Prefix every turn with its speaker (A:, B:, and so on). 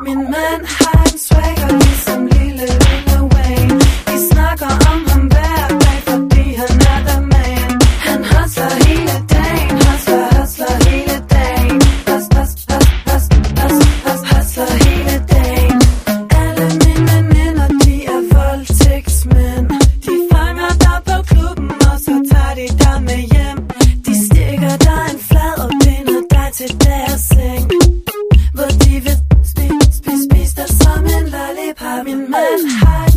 A: Min mand har en swagger ligesom lille Lil Wayne. De snakker om ham hver dag, fordi han er der man. Han hustler hele dagen, hustler hele dagen. Hustler hele dagen. Alle mine veninder, de er voldtægtsmænd. De fanger dig på klubben, og så tager de dig med hjem. De stikker dig en flad og binder dig til deres seng, hvor de vil spise dig som en lollipop. Min mand har